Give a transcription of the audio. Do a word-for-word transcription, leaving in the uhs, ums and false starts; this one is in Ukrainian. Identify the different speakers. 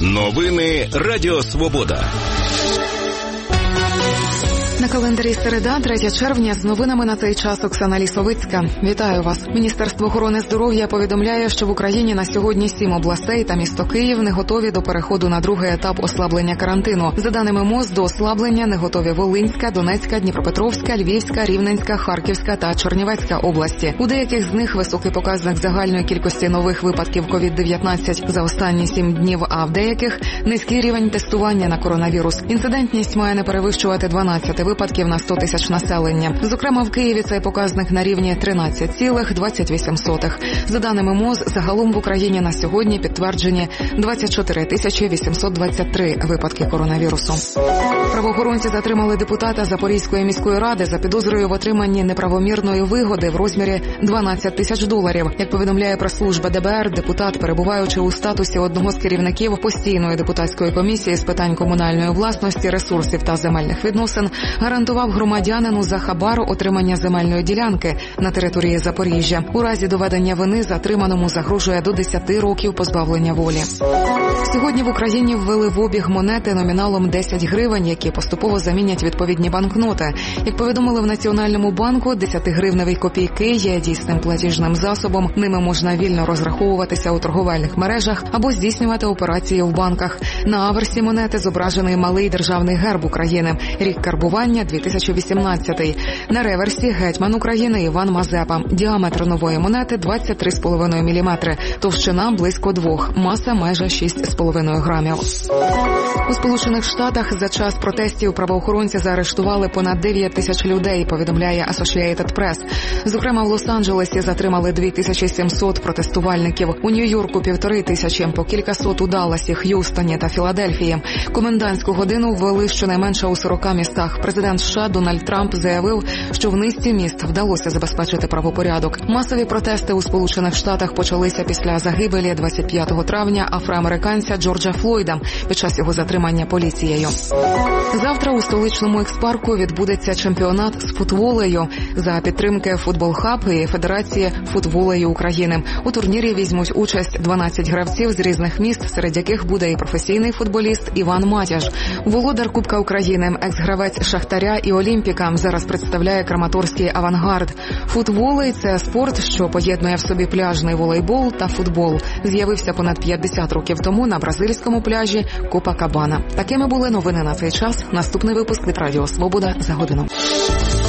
Speaker 1: Новини Радіо Свобода.
Speaker 2: На календарі середа, третє червня, з новинами на цей час Оксана Лісовицька. Вітаю вас. Міністерство охорони здоров'я повідомляє, що в Україні на сьогодні сім областей та місто Київ не готові до переходу на другий етап ослаблення карантину. За даними МОЗ, до ослаблення не готові Волинська, Донецька, Дніпропетровська, Львівська, Рівненська, Харківська та Чернівецька області. У деяких з них високий показник загальної кількості нових випадків ковід дев'ятнадцять за останні сім днів, а в деяких – низький рівень тестування на коронавірус. Інцидентність має не перевищувати дванадцять випадків на сто тисяч населення. Зокрема, в Києві цей показник на рівні тринадцять цілих двадцять вісім сотих. За даними МОЗ, загалом в Україні на сьогодні підтверджені двадцять чотири тисячі вісімсот двадцять три випадки коронавірусу. Правоохоронці затримали депутата Запорізької міської ради за підозрою в отриманні неправомірної вигоди в розмірі дванадцять тисяч доларів. Як повідомляє прес-служба ДБР, депутат, перебуваючи у статусі одного з керівників постійної депутатської комісії з питань комунальної власності, ресурсів та земельних відносин, гарантував громадянину за хабар отримання земельної ділянки на території Запоріжжя. У разі доведення вини затриманому загрожує до десяти років позбавлення волі. Сьогодні в Україні ввели в обіг монети номіналом десять гривень, які поступово замінять відповідні банкноти. Як повідомили в Національному банку, десятигривневі копійки є дійсним платіжним засобом. Ними можна вільно розраховуватися у торговельних мережах або здійснювати операції в банках. На аверсі монети зображений малий державний герб України. Рік карбування дві тисячі вісімнадцятий. На реверсі гетьман України Іван Мазепа. Діаметр нової монети двадцять три цілих п'ять десятих міліметри. Товщина близько двох. Маса майже шість цілих п'ять десятих грамів. У Сполучених Штатах за час протестів правоохоронці заарештували понад дев'ять тисяч людей, повідомляє Associated Press. Зокрема, в Лос-Анджелесі затримали дві тисячі сімсот протестувальників. У Нью-Йорку півтори тисячі, по кількасот у Далласі, Х'юстоні та Філадельфії. Комендантську годину ввели щонайменше у сорока містах. Президент США Дональд Трамп заявив, що в низці міст вдалося забезпечити правопорядок. Масові протести у Сполучених Штатах почалися після загибелі двадцять п'ятого травня афроамериканця Джорджа Флойда під час його затримання поліцією. Завтра у столичному експарку відбудеться чемпіонат з футволею за підтримки Футбол Хаб і Федерації футволею України. У турнірі візьмуть участь дванадцять гравців з різних міст, серед яких буде і професійний футболіст Іван Матяш. Володар Кубка України, екс-гравець Шахтаря і Олімпіка, зараз представляє Краматорський Авангард. Футволей – це спорт, що поєднує в собі пляжний волейбол та футбол. З'явився понад п'ятдесят років тому на бразильському пляжі Копакабана. Такими були новини на цей час. Наступний випуск від Радіо Свобода за годину.